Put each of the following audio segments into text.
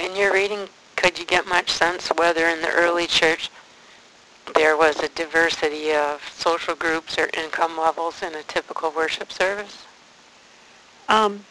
In your reading, could you get much sense whether in the early church there was a diversity of social groups or income levels in a typical worship service? Um,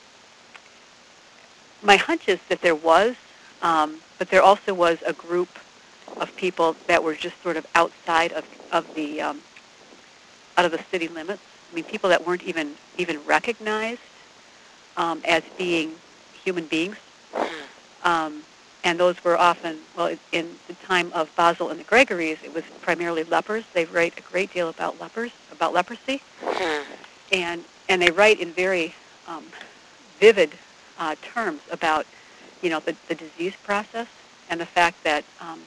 my hunch is that there was, but there also was a group of people that were just sort of outside of the out of the city limits. I mean, people that weren't even recognized as being human beings. Um, and those were often, well, in the time of Basil and the Gregories, it was primarily lepers. They write a great deal about lepers, about leprosy, and they write in very vivid terms about, the disease process and the fact that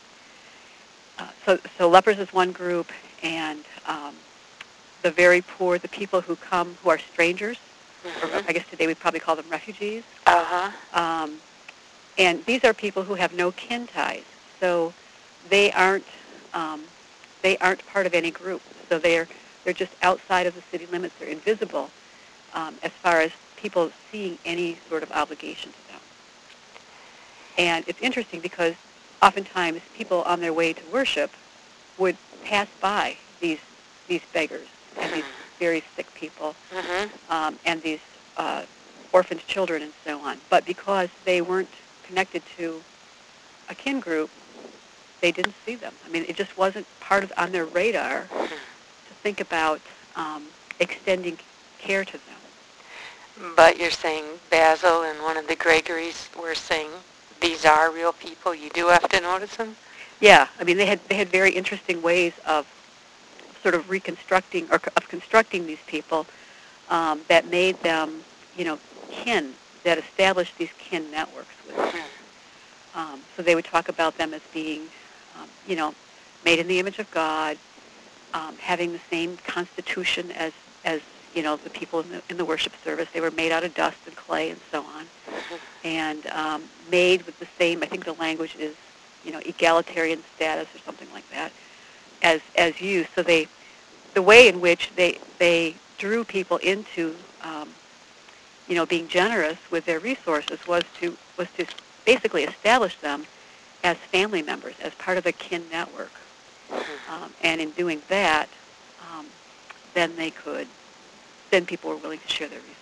so lepers is one group, and the very poor, the people who come who are strangers, or I guess today we'd probably call them refugees. Uh-huh. Um, and these are people who have no kin ties, so they aren't um, they aren't part of any group. So they're just outside of the city limits. They're invisible as far as people seeing any sort of obligation to them. And it's interesting because oftentimes people on their way to worship would pass by these beggars and these very sick people and these orphaned children and so on. But because they weren't connected to a kin group, they didn't see them. I mean, it just wasn't part of on their radar to think about extending care to them. But you're saying Basil and one of the Gregories were saying these are real people. You do have to notice them. Yeah, I mean, they had very interesting ways of sort of reconstructing or of constructing these people that made them, kin, that established these kin networks with them. So they would talk about them as being, made in the image of God, having the same constitution as the people in the worship service. They were made out of dust and clay and so on, and made with the same. I think the language is, egalitarian status or something like that, as you. So the way in which they drew people into being generous with their resources was to basically establish them as family members, as part of a kin network. And in doing that, um, then people were willing to share their resources.